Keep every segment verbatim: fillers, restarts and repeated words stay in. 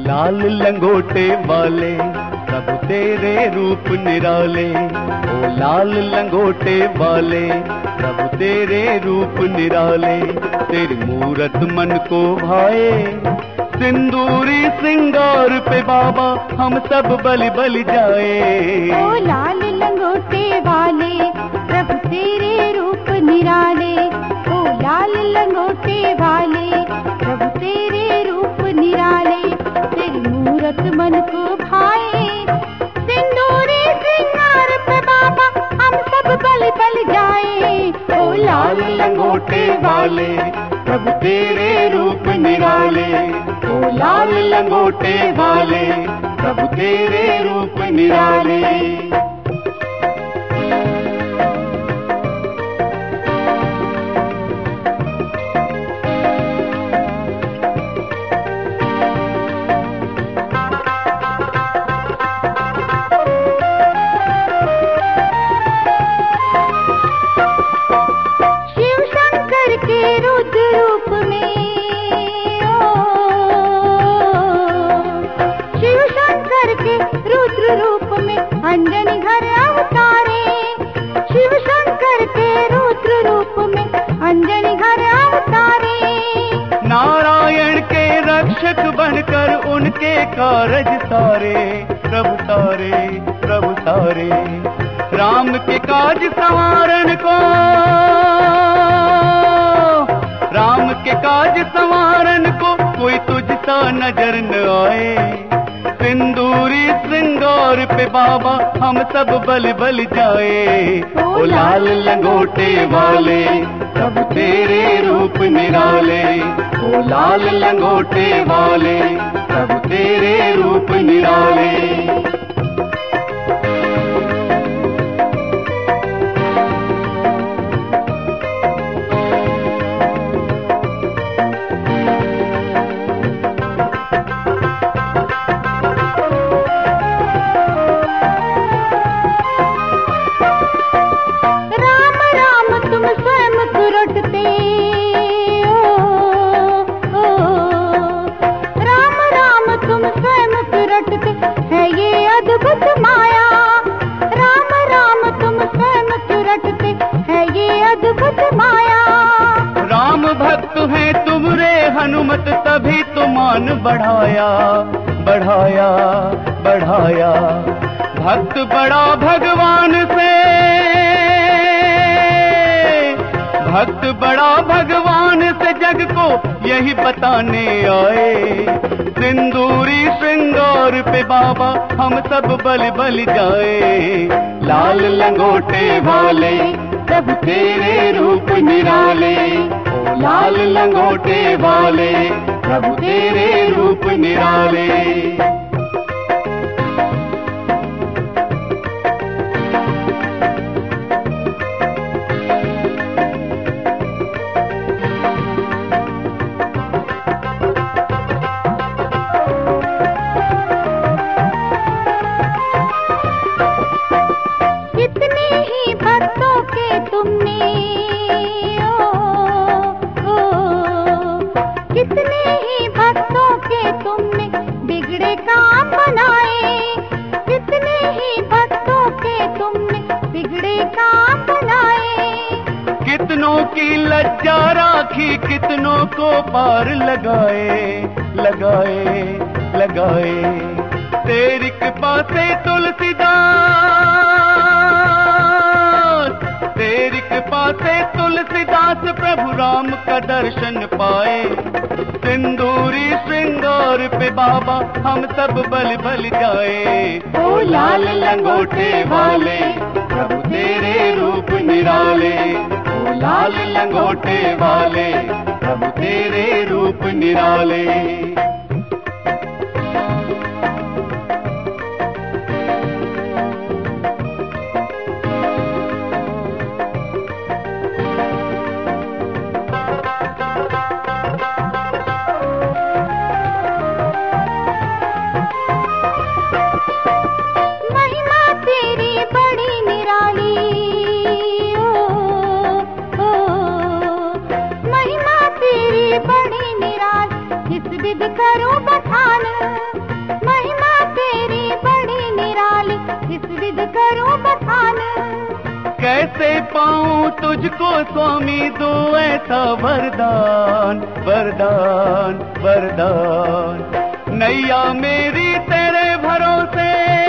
लाल लंगोटे वाले प्रभु तेरे रूप निराले। ओ लाल लंगोटे वाले प्रभु तेरे रूप निराले। तेरी मूरत मन को भाए, सिंदूरी सिंगार पे बाबा हम सब बलि बलि जाए। ओ लाल लंगोटे वाले प्रभु तेरे रूप निराले। ओ लाल लंगोटे वाले प्रभु तेरे रूप निराले। तेरी मूरत मन को भाए, सिंदूरी सिंगार पे बाबा हम सब बलि बलि जाए। ओ लाल लंगोटे वाले प्रभु तेरे रूप निराले। ओ लाल लंगोटे वाले प्रभु तेरे रूप निराले। अंजनी घर अवतारे, शिव शंकर के रुद्र रूप में अंजनी घर अवतारे। नारायण के रक्षक बनकर उनके कारज सारे प्रभु सारे प्रभु सारे। राम के काज संवारन को, राम के काज संवारन को कोई तुझसा नजर न आए। सिंदूरी श्रृंगार पे बाबा हम सब बलि बलि जाए। ओ लाल लंगोटे वाले प्रभु तेरे रूप निराले। ओ लाल लंगोटे वाले प्रभु तेरे रूप निराले। हनुमत तभी तो मान बढ़ाया बढ़ाया बढ़ाया। भक्त बड़ा भगवान से, भक्त बड़ा भगवान से जग को यही बताने आए। सिंदूरी श्रृंगार पे बाबा हम सब बलि बलि जाए। लाल लंगोटे वाले प्रभु तेरे रूप निराले। ओ लाल लंगोटे वाले प्रभु तेरे रूप निराले। कितनों की लज्जा राखी, कितनों को पार लगाए लगाए लगाए। तेरी कृपा से तुलसीदास, तेरी कृपा से तुलसीदास प्रभु राम का दर्शन पाए। सिंदूरी श्रृंगार पे बाबा हम सब बलि बलि जाए। ओ लाल लंगोटे वाले प्रभु तेरे रूप निराले। ओ लाल लंगोटे वाले प्रभु तेरे रूप निराले। कर मांगू तुझको स्वामी दो ऐसा वरदान, वरदान, वरदान। नैया मेरी तेरे भरोसे,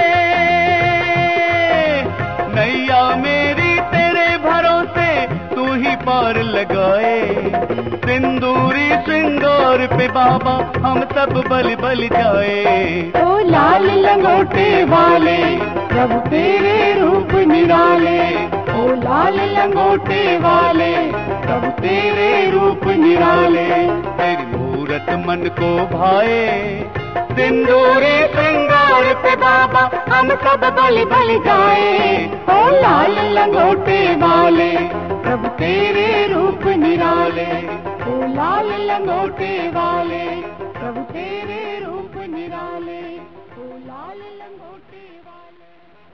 नैया मेरी तेरे भरोसे तू ही पार लगाए। सिंदूरी श्रृंगार पे बाबा हम सब बल बल जाए। ओ लाल लंगोटे वाले प्रभु तेरे रूप निराले, ओ लाल लंगोटे वाले प्रभु तेरे रूप निराले। तेरी मूरत मन को भाए, सिंदूरी श्रृंगार पे बाबा हम सब बल बल जाए। ओ लाल लंगोटे वाले प्रभु तेरे रूप निराले, ओ लाल लंगोटे वाले प्रभु तेरे रूप निराले, ओ लाल लंगोटे वाले।